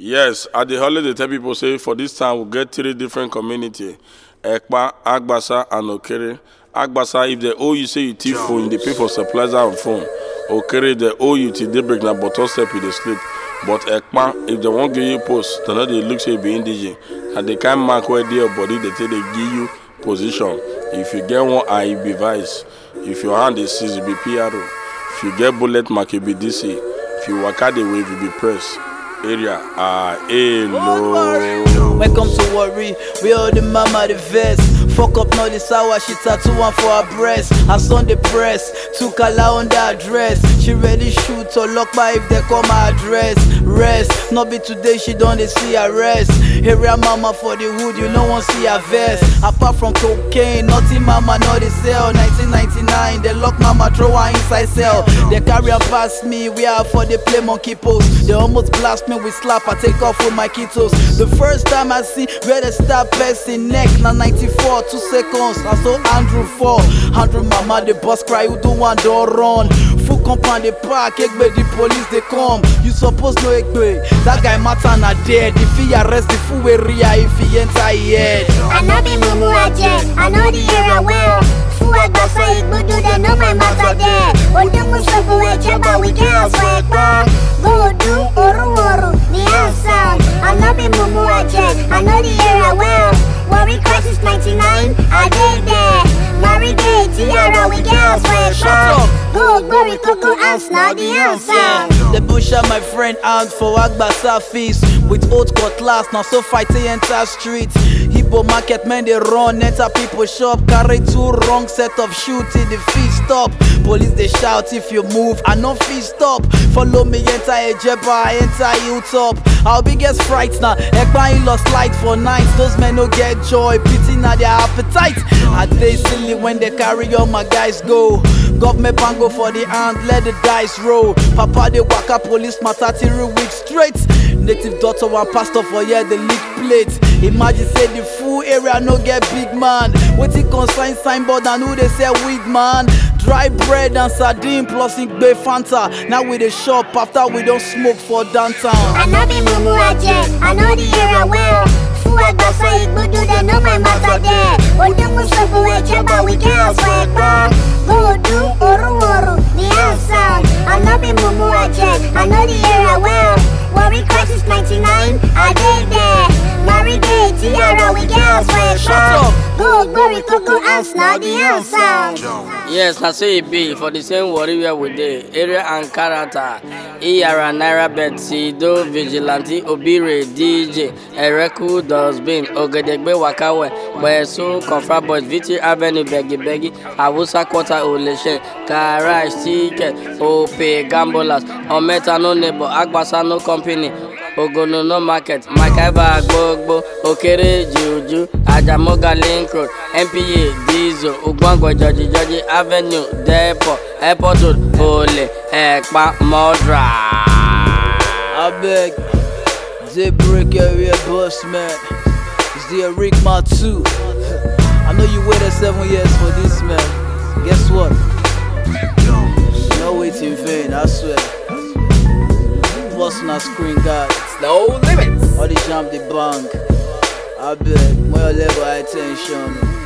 Yes, at the holiday, tell people say for this time we'll get 3 different community: Ekpa, Agbasa, and Okere. Agbasa, if they owe you, say you thief phone, they pay for supplies and phone. Okere, they owe you till they break na bottle step you they sleep. But Ekpa, if they won't give you post, they know they look say you be indigent. And they can't mark where they your body, they say they give you position. If you get one eye, you be vice. If your hand is seized, you be PRO. If you get bullet mark, you be DC. If you walk out the wave, you be press. Area hello. Welcome to Worry, we all the mama the vest. Fuck up now this hour, she tattoo one for her breast. I on the press, took her on the address. She ready shoot or lock by if they come her address. Rest, not be today, she don't they see her rest. Area mama for the hood, you no one see her vest. Apart from cocaine, nothing mama know they sell. 1999, they lock mama, throw her inside cell. They carry her past me, we are for the play monkey pose. They almost blast me with slap, I take off with my kitos. The first time I see where they start pressing neck, now 94, 2 seconds, I saw Andrew fall. Andrew mama, the boss cry, who do one door run. Full compound the park, Egbe, the police they come. You suppose know Egbe, that guy matter na dead. If he arrest the full area, if he enter here. I know the Mumu Aje, I know the area well. Full Agbasa Igbudu, they know my matter there. Ondumu Sopo Ejeba, we girls work back. Go do Oru Oru, the answer. I know the Mumu Aje, I know the area well. Worry Crisis 99, I did there. Mary Gay, Tiara, we girls work back. Go Worry Coco Ants, now the answer. The bush are my friend out for Agbasa feast. With old cutlass, now so fight they enter street. Hippo market men they run, enter people shop. Carry 2 wrong set of shooting, the feet stop. Police they shout if you move, I no feet stop. Follow me, enter Ejeba, enter Hilltop. Our biggest fright now, Ekpa lost light for nights. Those men no get joy, pity na their appetite. Are they silly when they carry on my guys go? Government bango for the hand, let the dice roll. Papa they waka police matter 3 weeks straight. Native daughter one pastor for here the leak plate. Imagine say the full area no get big man. Wetin consign signboard and who they say weed man. Dry bread and sardine plus Igbe Fanta. Now we the shop after we don't smoke for downtown. I know the Mumu Aje, I know the area well. Full Agbasa Igbudu, they know my matter there. Ondumu Sopo Ejeba, we girls work back. Go do Oru Oru, the answer. I know the Mumu Aje, I know the area well. Worry Crisis 99, I did there. Mary Gay, Tiara, we girls work back. Go Worry Coco Ants, now the answer. Yes, I say it be for the same warrior with the area and character. Iyara, Naira Betsy, Do, Vigilante, Obire, DJ, Ereku, Dustbin, Ogedegbe Wakawe, Besu, Confra Boys, Viti Avenue, Beggy, Awusa Quarter, Oleshe, Karash, Ticket, Ope, Gambolas, Ometa no neighbor, Agbasa no company. Ogono no market, Makaiba Gbogbo, Okere Juju, Ajamoga Link Road, MPA, Diesel, Ugwango Georgie Avenue, Depot, Airport Road, Ole, Ekpa, Modra. I beg, they break area boss man. It's the Eric Matu. I know you waited 7 years for this man. Guess what? No wait in vain, I swear. Busting a screen guard. No limits. All the jump the bank. I beg, more level attention.